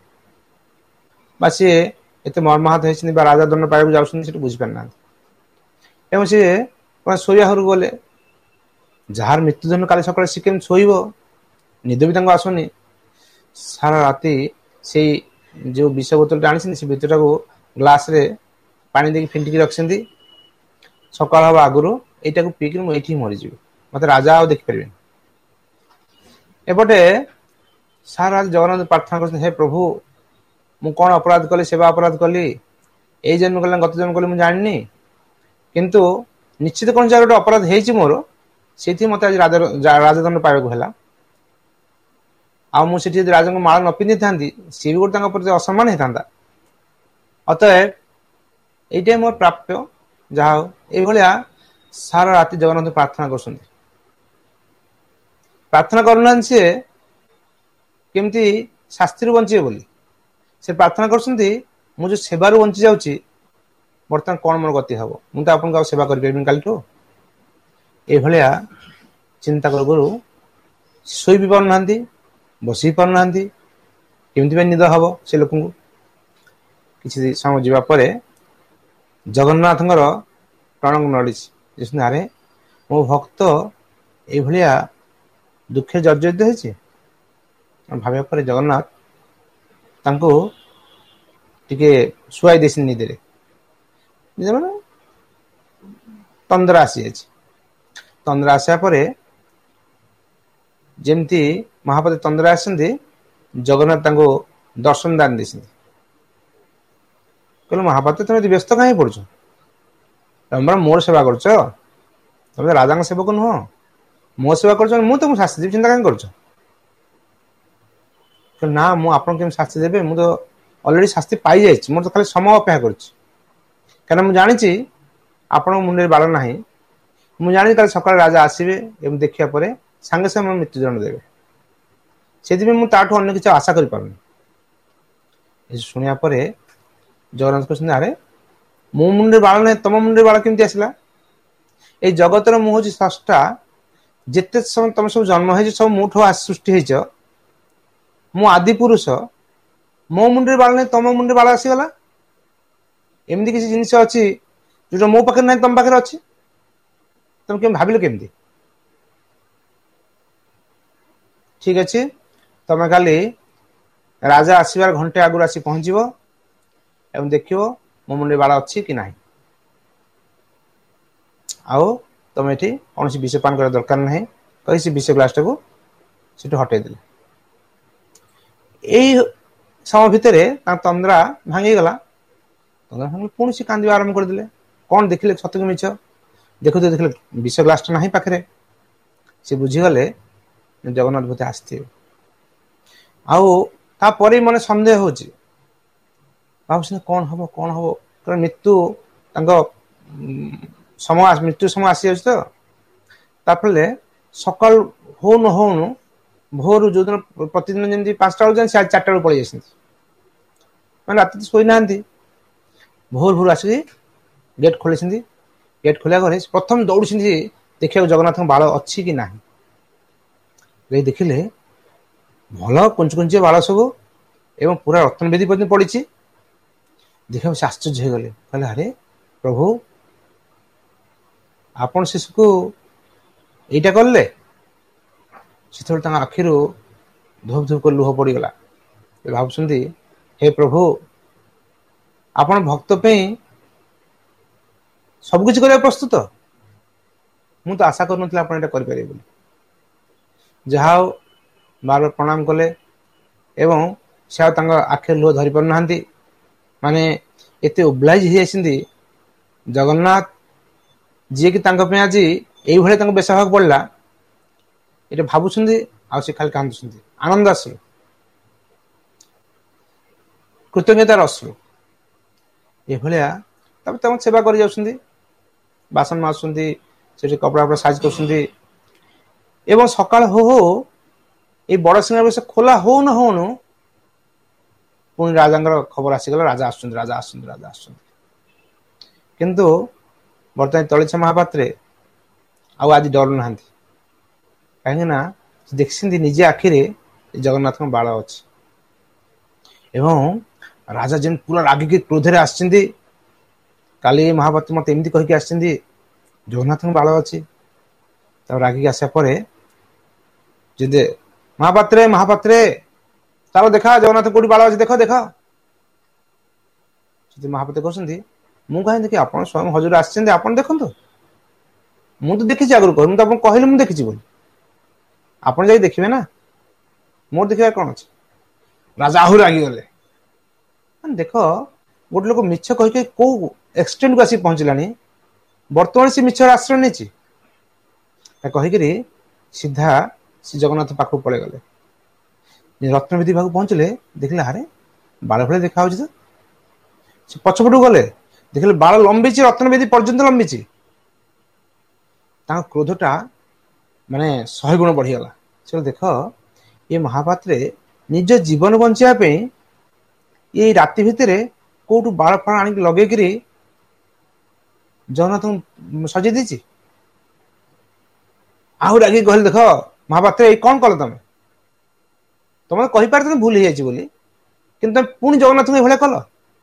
B: ବା ସିଏ ଏତେ ମର୍ମାହତ ହେଇଛନ୍ତି ବା ରାଜା ଦଣ୍ଡ ପାଇବାକୁ ଯାଉଛନ୍ତି ସେଠି ବୁଝିପାରିନାହାନ୍ତି। ଏବଂ ସିଏ ଶୋଇବା ଘରକୁ ଗଲେ, ଯାହାର ମୃତ୍ୟୁଦଣ୍ଡ କାଲି ସକାଳେ ସେ କେମିତି ଶୋଇବ, ନିଦ ବି ତାଙ୍କୁ ଆସୁନି। ସାରା ରାତି ସେଇ ଯୋଉ ବିଷ ବୋତଲଟା ଆଣିଛନ୍ତି ସେ ଭିତରଟାକୁ ଗ୍ଲାସରେ ପାଣି ଦେଇକି ଫିଣ୍ଟିକି ରଖିଛନ୍ତି। ସକାଳ ହବା ଆଗରୁ ଏଇଟାକୁ ପିଇକି ମୁଁ ଏଇଠି ମରିଯିବି, ମତେ ରାଜା ଆଉ ଦେଖିପାରିବେନି। ଏପଟେ ସାରା ରାତି ଜଗନ୍ନାଥ ପ୍ରାର୍ଥନା କରୁଛନ୍ତି, ହେ ପ୍ରଭୁ ମୁଁ କଣ ଅପରାଧ କଲି, ସେବା ଅପରାଧ କଲି, ଏଇ ଜନ୍ମ କଲି ନା ଗତ ଜନ୍ମ କଲି ମୁଁ ଜାଣିନି, କିନ୍ତୁ ନିଶ୍ଚିତ କଣ ଯାହା ଗୋଟେ ଅପରାଧ ହେଇଛି ମୋର, ସେଇଥିପାଇଁ ମତେ ଆଜି ରାଜଦଣ୍ଡ ପାଇବାକୁ ହେଲା। ଆଉ ମୁଁ ସେଠି ଯଦି ରାଜାଙ୍କୁ ମାଳ ନ ପିନ୍ଧିଥାନ୍ତି, ସିଏ ବି ଗୋଟେ ତାଙ୍କ ପ୍ରତି ଅସମ୍ମାନ ହେଇଥାନ୍ତା। ଅତଏବ ଏଇଟା ମୋର ପ୍ରାପ୍ୟ। ଯାହା ହଉ, ଏଇଭଳିଆ ସାରା ରାତି ଜଗନ୍ନାଥ ପ୍ରାର୍ଥନା କରୁଛନ୍ତି। ପ୍ରାର୍ଥନା କରୁନାହାନ୍ତି ସିଏ କେମିତି ଶାସ୍ତିରୁ ବଞ୍ଚିବେ ବୋଲି, ସେ ପ୍ରାର୍ଥନା କରୁଛନ୍ତି ମୁଁ ଯୋଉ ସେବାରୁ ବଞ୍ଚି ଯାଉଛି, ବର୍ତ୍ତମାନ କଣ ମୋର ଗତି ହବ, ମୁଁ ତ ଆପଣଙ୍କୁ ଆଉ ସେବା କରିପାରିବିନି କାଲିଠୁ। ଏଇଭଳିଆ ଚିନ୍ତା କରୁ କରୁ ଶୋଇ ବି ପାରୁନାହାନ୍ତି, ବସି ବି ପାରୁନାହାନ୍ତି, କେମିତି ପାଇଁ ନିଦ ହବ ସେ ଲୋକଙ୍କୁ। କିଛି ସମୟ ଯିବା ପରେ ଜଗନ୍ନାଥଙ୍କର ଟଣକ ନଡିଛି, ଆରେ ମୋ ଭକ୍ତ ଏଇଭଳିଆ ଦୁଃଖେ ଜର୍ଜରିତ ହେଇଛି। ଭାବିବା ପରେ ଜଗନ୍ନାଥ ତାଙ୍କୁ ଟିକେ ଶୁଆଇ ଦେଇଛନ୍ତି ନିଦରେ, ମାନେ ତନ୍ଦ୍ରା ଆସିଯାଇଛି। ତନ୍ଦ୍ରା ଆସିବା ପରେ ଯେମିତି ମହାପ୍ରଭୁ ତନ୍ଦ୍ରା ଆସିଛନ୍ତି, ଜଗନ୍ନାଥ ତାଙ୍କୁ ଦର୍ଶନ ଦାନ ଦେଇଛନ୍ତି। କହିଲେ ମହାପାତ୍ର ତମେ ବ୍ୟସ୍ତ କାହିଁ ପଡୁଛ, ତମେ ମୋର ସେବା କରୁଛ, ତମେ ରାଜାଙ୍କ ସେବକ ନୁହଁ, ମୋ ସେବା କରୁଛ, ମୁଁ ତମକୁ ଶାସ୍ତି ଦେବି, ଚିନ୍ତା କାହିଁ କରୁଛ। ନା ମୁଁ ଆପଣ କେମିତି ଶାସ୍ତି ଦେବେ, ମୁଁ ତ ଅଲରେଡି ଶାସ୍ତି ପାଇଯାଇଛି, ମୋର ତ ଖାଲି ସମୟ ଅପେକ୍ଷା କରୁଛି। କାହିଁକିନା ମୁଁ ଜାଣିଛି ଆପଣଙ୍କ ମୁଣ୍ଡରେ ବାଳ ନାହିଁ, ମୁଁ ଜାଣିଛି କାଲି ସକାଳେ ରାଜା ଆସିବେ ଏବଂ ଦେଖିବା ପରେ ସାଙ୍ଗେ ସାଙ୍ଗେ ମୋର ମୃତ୍ୟୁଦଣ୍ଡ ଦେବେ, ସେଥିପାଇଁ ମୁଁ ତାଠୁ ଅନ୍ୟ କିଛି ଆଶା କରିପାରୁନି। ଶୁଣିବା ପରେ ଜଗନ୍ନାଥ କହୁଛନ୍ତି, ଆରେ ମୋ ମୁଣ୍ଡରେ ବାଳ ନାହିଁ, ତମ ମୁଣ୍ଡରେ ବାଳ କେମିତି ଆସିଲା? ଏଇ ଜଗତର ମୁଁ ହଉଛି ସ୍ରଷ୍ଟା, ଯେତେ ସମୟ ତମେ ସବୁ ଜନ୍ମ ହେଇଛ ସବୁ ମୋଠୁ ସୃଷ୍ଟି ହେଇଛ, ମୁଁ ଆଦି ପୁରୁଷ, ମୋ ମୁଣ୍ଡରେ ବାଳ ନାହିଁ, ତମ ମୁଣ୍ଡରେ ବାଳ ଆସିଗଲା। ଏମିତି କିଛି ଜିନିଷ ଅଛି ଯୋଉଟା ମୋ ପାଖରେ ନାହିଁ, ତମ ପାଖରେ ଅଛି, ତମେ କେମିତି ଭାବିଲ କେମିତି? ଠିକ ଅଛି, ତମେ କାଲି ରାଜା ଆସିବାର ଘଣ୍ଟେ ଆଗରୁ ଆସି ପହଞ୍ଚିବ ଏବଂ ଦେଖିବ ମୋ ମୁଣ୍ଡରେ ବାଳ ଅଛି କି ନାହିଁ। ଆଉ ତମେ ଏଠି କୌଣସି ବିଷ ପାନ କରିବା ଦରକାର ନାହିଁ, କହି ସେ ବିଷ ଗ୍ଲାସ ଟାକୁ ସେଠୁ ହଟେଇ ଦେଲେ। ଏଇ ସମୟ ଭିତରେ ତାଙ୍କ ତନ୍ଦ୍ରା ଭାଙ୍ଗିଗଲା। ପୁଣି ସେ କାନ୍ଦିବା ଆରମ୍ଭ କରିଦେଲେ, କଣ ଦେଖିଲେ ସତ କି ମିଛ, ଦେଖିଲେ ବିଷ ଗ୍ଲାସଟା ନାହିଁ ପାଖରେ। ସେ ବୁଝିଗଲେ ଜଗନ୍ନାଥ ବୋଧେ ଆସିଥିବେ। ଆଉ ତାପରେ ମନେ ସନ୍ଦେହ ହଉଛି, ଭାବୁଛନ୍ତି କଣ ହବ କଣ ହବ, କାରଣ ମୃତ୍ୟୁ ତାଙ୍କ ମୃତ୍ୟୁ ସମୟ ଆସିଯାଉଛି ତ। ତାପରେ ସକାଳୁ ହଉନୁ ହଉନୁ ଭୋରୁ ଯୋଉଦିନ ପ୍ରତିଦିନ ଯେମିତି 5ଟା ବେଳକୁ ଯାନ୍ତି, ସେ 4ଟା ବେଳକୁ ପଳେଇ ଆସିଛନ୍ତି। ମାନେ ରାତି ଶୋଇନାହାନ୍ତି, ଭୋରୁ ଭୋରୁ ଆସିକି ଗେଟ୍ ଖୋଲିଛନ୍ତି। ଗେଟ୍ ଖୋଲିବା ପରେ ପ୍ରଥମେ ଦୌଡୁଛନ୍ତି ଦେଖିବାକୁ ଜଗନ୍ନାଥଙ୍କ ବାଳ ଅଛି କି ନାହିଁ। ଦେଖିଲେ ଭଲ କୁଞ୍ଚୁ କୁଞ୍ଚିଆ ବାଳ ସବୁ ଏବଂ ପୁରା ରତ୍ନବେଦୀ ପର୍ଯ୍ୟନ୍ତ ପଡିଛି। ଦେଖିବାକୁ ସେ ଆଶ୍ଚର୍ଯ୍ୟ ହେଇଗଲେ, କହିଲେ ଆରେ ପ୍ରଭୁ ଆପଣ ଶିଶୁକୁ ଏଇଟା କଲେ। ସେତେବେଳେ ତାଙ୍କ ଆଖିରୁ ଧୁପ ଧୁପ କରି ଲୁହ ପଡିଗଲା। ଭାବୁଛନ୍ତି ହେ ପ୍ରଭୁ ଆପଣ ଭକ୍ତ ପାଇଁ ସବୁ କିଛି କରିବାକୁ ପ୍ରସ୍ତୁତ। ମୁଁ ତ ଆଶା କରୁନଥିଲି ଆପଣ ଏଇଟା କରିପାରିବେ ବୋଲି। ଯାହା ହଉ ବାର ପ୍ରଣାମ କଲେ ଏବଂ ସେ ଆଉ ତାଙ୍କ ଆଖିରେ ଲୁହ ଧରି ପାରୁନାହାନ୍ତି। ମାନେ ଏତେ ଓବ୍ଲାଇଜ ହେଇଯାଇଛନ୍ତି ଜଗନ୍ନାଥ, ଯିଏକି ତାଙ୍କ ପାଇଁ ଆଜି ଏଇଭଳିଆ ତାଙ୍କୁ ବେଶ ହେବାକୁ ପଡିଲା। ଏଇଟା ଭାବୁଛନ୍ତି ଆଉ ସେ ଖାଲି କାନ୍ଦୁଛନ୍ତି ଆନନ୍ଦ ଆଶ୍ରୁ, କୃତଜ୍ଞତାର ଅଶ୍ରୁ। ଏଭଳିଆ ତାପରେ ତାଙ୍କୁ ସେବା କରି ଯାଉଛନ୍ତି, ବାସନ ମାଜୁଛନ୍ତି, ସେଠି କପଡା ଫପଡା ସାଇଜ କରୁଛନ୍ତି। ଏବଂ ସକାଳ ହଉ ହଉ ଏଇ ବଡସିଂହାର ବେଶ ଖୋଲା ହଉନୁ ହଉନୁ ପୁଣି ରାଜାଙ୍କର ଖବର ଆସିଗଲା, ରାଜା ଆସୁଛନ୍ତି, ରାଜା ଆସୁଛନ୍ତି, ରାଜା ଆସୁଛନ୍ତି। କିନ୍ତୁ ବର୍ତ୍ତମାନ ତଳିଛା ମହାପାତ୍ରେ ଆଉ ଆଜି ଡରୁ ନାହାନ୍ତି। କାହିଁକି ନା ସେ ଦେଖିଛନ୍ତି ନିଜେ ଆଖିରେ ଜଗନ୍ନାଥଙ୍କ ବାଳ ଅଛି। ଏବଂ ରାଜା ଯେମିତି ପୁରା ରାଗିକି କ୍ରୋଧରେ ଆସିଛନ୍ତି, କାଲି ମହାପାତ୍ର ମତେ ଏମିତି କହିକି ଆସିଛନ୍ତି, ଜଗନ୍ନାଥଙ୍କ ବାଳ ଅଛି। ତାପରେ ରାଗିକି ଆସିବା ପରେ ଯଦି ମହାପାତ୍ରେ ମହାପାତ୍ରେ ଚାଲ ଦେଖା ଜଗନ୍ନାଥ କୋଉଠି ବାଳ ଅଛି, ଦେଖ ଦେଖ। ଯଦି ମହାପାତ୍ର କହୁଛନ୍ତି ମୁଁ କାହିଁ ଦେଖି, ଆପଣ ସ୍ଵୟଂ ହଜୁର ଆସିଛନ୍ତି, ଆପଣ ଦେଖନ୍ତୁ। ମୁଁ ତ ଦେଖିଛି ଆଗରୁ, ମୁଁ ତ ଆପଣଙ୍କୁ କହିଲି ମୁଁ ଦେଖିଛି ବୋଲି। ଆପଣ ଯାଇ ଦେଖିବେ ନା, ମୋର ଦେଖିବାର କଣ ଅଛି। ରାଜା ଆହୁରି ରାଗିଗଲେ। ଦେଖ ଗୋଟେ ଲୋକ ମିଛ କହିକି କୋଉ ଏକ୍ସଟେଣ୍ଡ କୁ ଆସିକି ପହଞ୍ଚିଲାଣି, ବର୍ତ୍ତମାନ ସେ ମିଛର ଆଶ୍ରୟ ନେଇଛି। କହିକିରି ସିଧା ଶ୍ରୀ ଜଗନ୍ନାଥ ପାଖକୁ ପଳେଇଗଲେ। ରତ୍ନବେଦୀ ପାଖକୁ ପହଞ୍ଚିଲେ, ଦେଖିଲେ ଆରେ ବାଳ ଭଳିଆ ଦେଖା ହଉଛି ତ। ସେ ପଛପଟକୁ ଗଲେ, ଦେଖିଲେ ବାଳ ଲମ୍ବିଛି, ରତ୍ନବେଦୀ ପର୍ଯ୍ୟନ୍ତ ଲମ୍ବିଛି। ତାଙ୍କ କ୍ରୋଧ ଟା ମାନେ 100 ଗୁଣ ବଢିଗଲା। ସେ ଦେଖ ଏ ମହାପାତ୍ରେ ନିଜ ଜୀବନ ବଞ୍ଚିବା ପାଇଁ ଏଇ ରାତି ଭିତରେ କୋଉଠୁ ବାଳ ଫାଳ ଆଣିକି ଲଗେଇକିରି ଜଗନ୍ନାଥଙ୍କୁ ସଜେଇ ଦେଇଛି। ଆହୁରି ରାଗିକି କହିଲେ, ଦେଖ ମହାପାତ୍ର ଏଇ କଣ କଲ ତମେ? ତମେ କହିପାରିଥାନ୍ତ ଭୁଲ ହେଇଯାଇଛି ବୋଲି, କିନ୍ତୁ ତମେ ପୁଣି ଜଗନ୍ନାଥଙ୍କୁ ଏଇଭଳିଆ କଲ।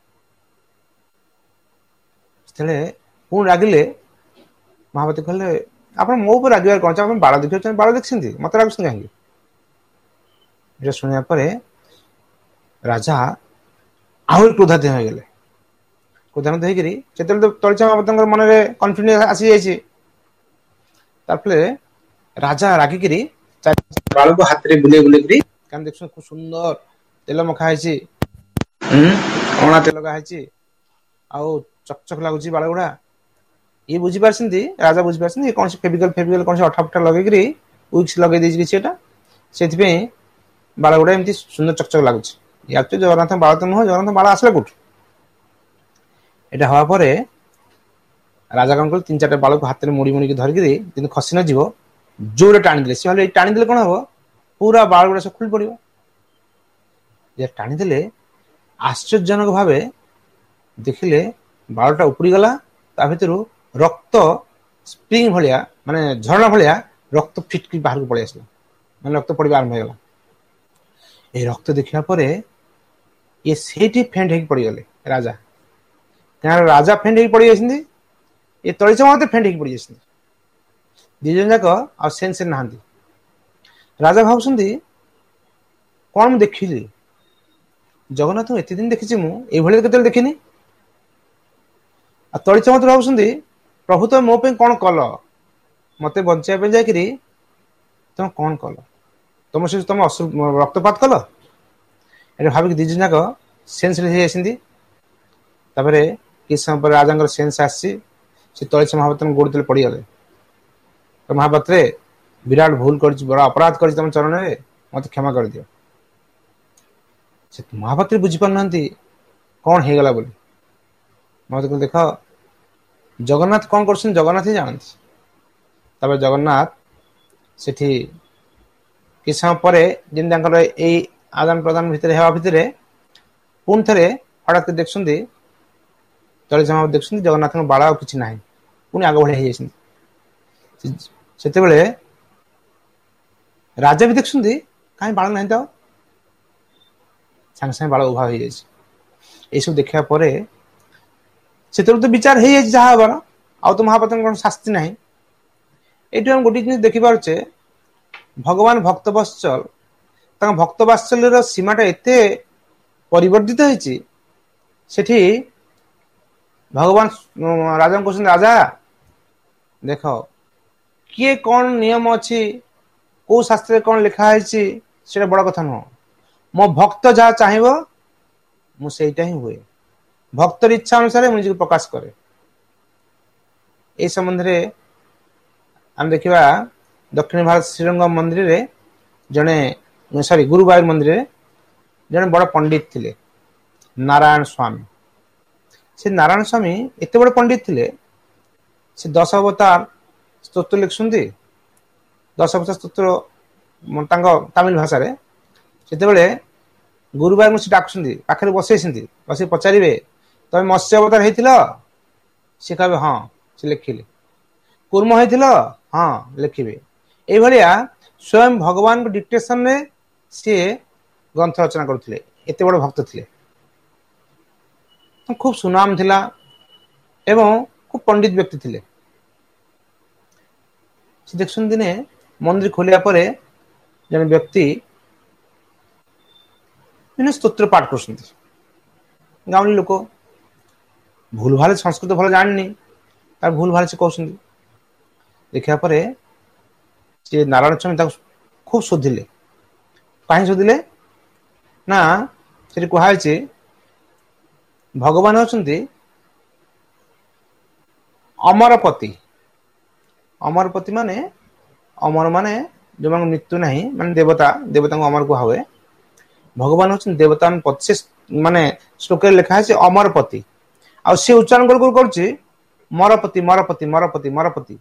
B: ସେତେବେଳେ ପୁଣି ରାଗିଲେ। ମହାପାତ୍ର କହିଲେ ଆପଣ ମୋ ଉପରେ ରାଗିବାର କଣ ଅଛି, ଆପଣ ବାଳ ଦେଖିବାକୁ, ବାଳ ଦେଖିଛନ୍ତି, ମତେ ରାଗୁଛନ୍ତି କାହିଁକି? এটা ଶୁଣିବା ପରେ ରାଜା ଆହୁରି କ୍ରୋଧାନ୍ୱିତ ହେଇଗଲେ। କ୍ରୋଧାନ୍ୱିତ ହେଇକିରି ସେତେବେଳେ ତ ତଳିଛା ମହାପାତ୍ରଙ୍କ ମନରେ କନଫିଡେନ୍ସ ଆସିଯାଇଛି। ତାପରେ ରାଜା ରାଗିକିରି ବାଳକୁ ହାତରେ ବୁଲେଇ ବୁଲେଇକିରି, କାରଣ ଦେଖୁଛନ୍ତି ଖୁବ ସୁନ୍ଦର ତେଲ ମଖା ହେଇଛି, ଅଣା ତେଲ ଲଗା ହେଇଛି, ଆଉ ଚକଚକ ଲାଗୁଛି ବାଳ ଗୁଡା। ଇଏ ବୁଝିପାରୁଛନ୍ତି, ରାଜା ବୁଝିପାରୁଛନ୍ତି କୌଣସି ଫେଭିକଲ ଫେଭିକଲ କୌଣସି ଅଠା ଫଠା ଲଗେଇକିରି ୱିକ୍ସ ଲଗେଇ ଦେଇଛି କିଛି ଏଟା, ସେଥିପାଇଁ ବାଳ ଗୁଡା ଏମିତି ସୁନ୍ଦର ଚକଚକ ଲାଗୁଛି। ଆକ୍ଚୁଆଲି ଜଗନ୍ନାଥଙ୍କ ବାଳ ତ ନୁହଁ, ଜଗନ୍ନାଥଙ୍କ ବାଳ ଆସିଲା କୋଉଠୁ? ଏଇଟା ହବା ପରେ ରାଜା କଣ କଲେ, 3-4ଟା ବାଳକୁ ହାତରେ ମୁଡି ମୁଡିକି ଧରିକିରି ଯେମିତି ଖସି ନଯିବ ଜୋରରେ ଟାଣିଦେଲେ। ସେ ଭାବିଲେ ଏଇ ଟାଣିଦେଲେ କଣ ହବ, ପୁରା ବାଳ ଗୁଡା ସବୁ ଖୋଲି ପଡିବ। ଯେ ଟାଣିଦେଲେ ଆଶ୍ଚର୍ଯ୍ୟଜନକ ଭାବେ ଦେଖିଲେ ବାଳଟା ଉପୁଡିଗଲା, ତା ଭିତରୁ ରକ୍ତ ସ୍ପ୍ରିଙ୍ଗ ଭଳିଆ, ମାନେ ଝରଣା ଭଳିଆ ରକ୍ତ ଫିଟକି ବାହାରକୁ ପଳେଇ ଆସିଲା। ମାନେ ରକ୍ତ ପଡିବା ଆରମ୍ଭ ହେଇଗଲା। ଏଇ ରକ୍ତ ଦେଖିବା ପରେ ଇଏ ସେଇଠି ଫେଣ୍ଟ ହେଇକି ପଡିଗଲେ ରାଜା। କାରଣ ରାଜା ଫେଣ୍ଟ ହେଇକି ପଡିଯାଇଛନ୍ତି, ଏ ତଳିଛା ମହାପାତ୍ର ଫେଣ୍ଟ ହେଇକି ପଡିଯାଇଛନ୍ତି। ଦି ଜଣ ଯାକ ଆଉ ସେନ୍ସରେ ନାହାନ୍ତି। ରାଜା ଭାବୁଛନ୍ତି କଣ ମୁଁ ଦେଖିଲି, ଜଗନ୍ନାଥଙ୍କୁ ଏତେ ଦିନ ଦେଖିଛି ମୁଁ, ଏଇଭଳି କେତେବେଳେ ଦେଖିନି। ଆଉ ତଳିଛା ମହାପାତ୍ର ଭାବୁଛନ୍ତି ପ୍ରଭୁ ତମେ ମୋ ପାଇଁ କଣ କଲ, ମତେ ବଞ୍ଚେଇବା ପାଇଁ ଯାଇକିରି ତମେ କଣ କଲ, ତମ ସେ ତମେ ରକ୍ତପାତ କଲ। ଏଟା ଭାବିକି ଦି ଜଣ ଯାକ ସେନ୍ସଲେସ ହେଇଯାଇଛନ୍ତି। ତାପରେ କିଛି ସମୟ ପରେ ରାଜାଙ୍କର ସେନ୍ସ ଆସିଛି, ସେ ତଳିଛା ମହାପାତ୍ରଙ୍କ ଗୋଡ ତଳେ ପଡିଗଲେ। ମହାପାତ୍ରେ ବିରାଟ ଭୁଲ କରିଛି, ବଡ ଅପରାଧ କରିଛି ତମ ଚରଣରେ, ମତେ କ୍ଷମା କରିଦିଅ। ସେ ମହାପାତ୍ର ବୁଝିପାରୁନାହାନ୍ତି କଣ ହେଇଗଲା ବୋଲି। ମହାପାତ୍ର କହିଲେ ଦେଖ ଜଗନ୍ନାଥ କଣ କରୁଛନ୍ତି ଜଗନ୍ନାଥ ହିଁ ଜାଣନ୍ତି। ତାପରେ ଜଗନ୍ନାଥ ସେଠି କିଛି ସମୟ ପରେ ଯେମିତି ତାଙ୍କର ଏଇ ଆଦାନ ପ୍ରଦାନ ଭିତରେ ହେବା ଭିତରେ ପୁଣି ଥରେ ହଠାତ୍ ଦେଖୁଛନ୍ତି ତଳେ ଦେଖୁଛନ୍ତି ଜଗନ୍ନାଥଙ୍କ ବାଳ ଆଉ କିଛି ନାହିଁ, ପୁଣି ଆଗ ଭଳିଆ ହେଇଯାଇଛନ୍ତି। ସେତେବେଳେ ରାଜା ବି ଦେଖୁଛନ୍ତି କାହିଁ ବାଳ ନାହିଁ ତ, ସାଙ୍ଗେ ସାଙ୍ଗେ ବାଳ ଉଭା ହେଇଯାଇଛି। ଏଇସବୁ ଦେଖିବା ପରେ ସେତେବେଳେ ତ ବିଚାର ହେଇଯାଇଛି ଯାହା ହବାର, ଆଉ ତ ମହାପାତ୍ରଙ୍କ କଣ ଶାସ୍ତି ନାହିଁ। ଏଇଠୁ ଆମେ ଗୋଟେ ଜିନିଷ ଦେଖିପାରୁଛେ, ଭଗବାନ ଭକ୍ତ ବତ୍ସଳ, ତାଙ୍କ ଭକ୍ତ ବାତ୍ସଲ୍ୟର ସୀମାଟା ଏତେ ପରିବର୍ଦ୍ଧିତ ହେଇଛି। ସେଠି ଭଗବାନ ରାଜାଙ୍କୁ କହୁଛନ୍ତି, ରାଜା ଦେଖ କିଏ କଣ ନିୟମ ଅଛି, କୋଉ ଶାସ୍ତ୍ରରେ କଣ ଲେଖା ହେଇଛି ସେଇଟା ବଡ କଥା ନୁହଁ। ମୋ ଭକ୍ତ ଯାହା ଚାହିଁବ ମୁଁ ସେଇଟା ହିଁ ହୁଏ, ଭକ୍ତର ଇଚ୍ଛା ଅନୁସାରେ ମୁଁ ନିଜକୁ ପ୍ରକାଶ କରେ। এই ସମ୍ବନ୍ଧରେ ଆମେ ଦେଖିବା ଦକ୍ଷିଣ ଭାରତ ଶ୍ରୀରଙ୍ଗମ ମନ୍ଦିରରେ ଜଣେ ଗୁରୁବାୟୁର ମନ୍ଦିରରେ ଜଣେ ବଡ ପଣ୍ଡିତ ଥିଲେ, ନାରାୟଣ ସ୍ୱାମୀ। ସେ ନାରାୟଣ ସ୍ୱାମୀ ଏତେ ବଡ ପଣ୍ଡିତ ଥିଲେ, ସେ 10 ଅବତାର ସ୍ତୋତ୍ର ଲେଖୁଛନ୍ତି। 10 ଅବତାର ସ୍ତୋତ୍ର ତାଙ୍କ ତାମିଲ ଭାଷାରେ। ସେତେବେଳେ ଗୁରୁବାୟୁଙ୍କୁ ସେ ଡାକୁଛନ୍ତି, ପାଖରେ ବସେଇଛନ୍ତି, ବସେଇ ପଚାରିବେ ତମେ ମତ୍ସ୍ୟ ଅବତାର ହେଇଥିଲ? ସେ କହିବେ ହଁ, ସେ ଲେଖିଲେ। କୁର୍ମ ହେଇଥିଲ? ହଁ, ଲେଖିବେ। ଏଇଭଳିଆ ସ୍ୱୟଂ ଭଗବାନଙ୍କ ଡିକ୍ଟେସନରେ ସିଏ ଗ୍ରନ୍ଥ ରଚନା କରୁଥିଲେ, ଏତେ ବଡ ଭକ୍ତ ଥିଲେ। ଖୁବ ସୁନାମ ଥିଲା ଏବଂ ଖୁବ ପଣ୍ଡିତ ବ୍ୟକ୍ତି ଥିଲେ। ସେ ଦେଖୁଛନ୍ତି ଦିନେ ମନ୍ଦିର ଖୋଲିବା ପରେ ଜଣେ ବ୍ୟକ୍ତି ସ୍ତୋତ୍ର ପାଠ କରୁଛନ୍ତି। ଗାଉଁଲି ଲୋକ, ଭୁଲ ଭାଲ ସଂସ୍କୃତ ଭଲ ଜାଣିନି, ତାର ଭୁଲ ଭାଲ ସେ କହୁଛନ୍ତି। ଦେଖିବା ପରେ ସେ ନାରାୟଣ ସ୍ୱାମୀ ତାକୁ ଖୁବ ଶୋଧିଲେ। କାହିଁ ଶୋଧିଲେ ନା ସେଠି କୁହାଯାଇଛି ଭଗବାନ ହଉଛନ୍ତି ଅମରପତି। ଅମରପତି ମାନେ, ଅମର ମାନେ ଯୋଉମାନଙ୍କ ମୃତ୍ୟୁ ନାହିଁ, ମାନେ ଦେବତା, ଦେବତାଙ୍କୁ ଅମର କୁହା ହୁଏ। ଭଗବାନ ହଉଛନ୍ତି ଦେବତା ପତି। ସେ ମାନେ ଶ୍ଲୋକରେ ଲେଖା ଅଛି ଅମରପତି, ଆଉ ସେ ଉଚ୍ଚାରଣ କରୁଛି ମରପତି ମରପତି ମରପତି ମରପତି।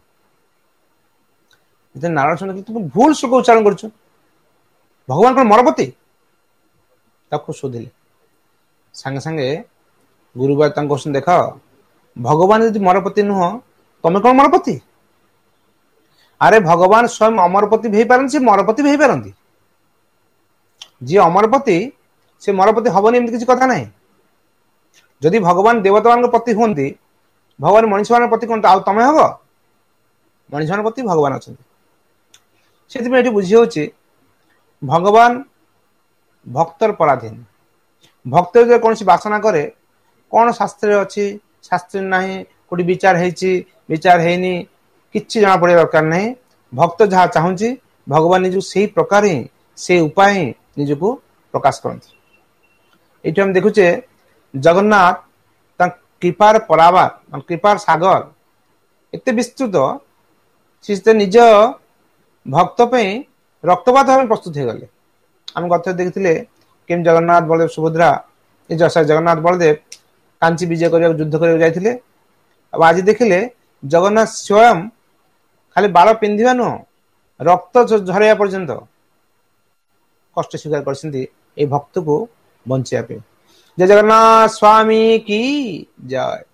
B: ନାରାୟଣ ସ୍ୱାମୀ ତୁ ଭୁଲ ଶ୍ଲୋକ ଉଚ୍ଚାରଣ କରୁଛୁ, ଭଗବାନ କଣ ମରପତି? ତାକୁ ଶୋଧିଲେ। ସାଙ୍ଗେ ସାଙ୍ଗେ ଗୁରୁବାର ତାଙ୍କୁ କହୁଛନ୍ତି, ଦେଖ ଭଗବାନ ଯଦି ମରପତି ନୁହଁ ତମେ କଣ ମରପତି? ଆରେ ଭଗବାନ ସ୍ୱୟଂ ଅମରପତି ବି ହେଇପାରନ୍ତି, ସେ ମରପତି ବି ହେଇପାରନ୍ତି। ଯିଏ ଅମରପତି ସେ ମରପତି ହବନି ଏମିତି କିଛି କଥା ନାହିଁ। ଯଦି ଭଗବାନ ଦେବତା ମାନଙ୍କ ପତି ହୁଅନ୍ତି, ଭଗବାନ ମଣିଷ ମାନଙ୍କ ପତି କୁହନ୍ତୁ, ଆଉ ତମେ ହବ? ମଣିଷ ମାନଙ୍କ ପ୍ରତି ଭଗବାନ ଅଛନ୍ତି। ସେଥିପାଇଁ ଏଠି ବୁଝି ହଉଛି ଭଗବାନ ଭକ୍ତର ପରାଧୀନ। ଭକ୍ତ ଯଦି କୌଣସି ବାସନା କରେ, କଣ ଶାସ୍ତ୍ରରେ ଅଛି, ଶାସ୍ତ୍ରରେ ନାହିଁ, କୋଉଠି ବିଚାର ହେଇଛି, ବିଚାର ହେଇନି, କିଛି ଜଣା ପଡିବା ଦରକାର ନାହିଁ। ଭକ୍ତ ଯାହା ଚାହୁଁଛି ଭଗବାନ ନିଜକୁ ସେଇ ପ୍ରକାର ହିଁ, ସେଇ ଉପାୟ ହିଁ ନିଜକୁ ପ୍ରକାଶ କରନ୍ତି। ଏଇଠି ଆମେ ଦେଖୁଛେ ଜଗନ୍ନାଥ ତାଙ୍କ କୃପାର ପରାବାର, କୃପାର ସାଗର ଏତେ ବିସ୍ତୃତ, ସେ ନିଜ ଭକ୍ତ ପାଇଁ ରକ୍ତପାତ ଭାବେ ପ୍ରସ୍ତୁତ ହେଇଗଲେ। ଆମେ ଗତ ଦେଖିଥିଲେ କେମିତି ଜଗନ୍ନାଥ ବଳଦେବ ସୁଭଦ୍ରା, ଜଗନ୍ନାଥ ବଳଦେବ କାଞ୍ଚି ବିଜୟ କରିବାକୁ, ଯୁଦ୍ଧ କରିବାକୁ ଯାଇଥିଲେ। ଆଉ ଆଜି ଦେଖିଲେ ଜଗନ୍ନାଥ ସ୍ଵୟଂ ଖାଲି ବାଳ ପିନ୍ଧିବା ନୁହଁ, ରକ୍ତ ଝରେଇବା ପର୍ଯ୍ୟନ୍ତ କଷ୍ଟ ସ୍ୱୀକାର କରିଛନ୍ତି ଏଇ ଭକ୍ତକୁ ବଞ୍ଚିବା ପାଇଁ। ଜୟ ଜଗନ୍ନାଥ ସ୍ୱାମୀ କି ଜୟ।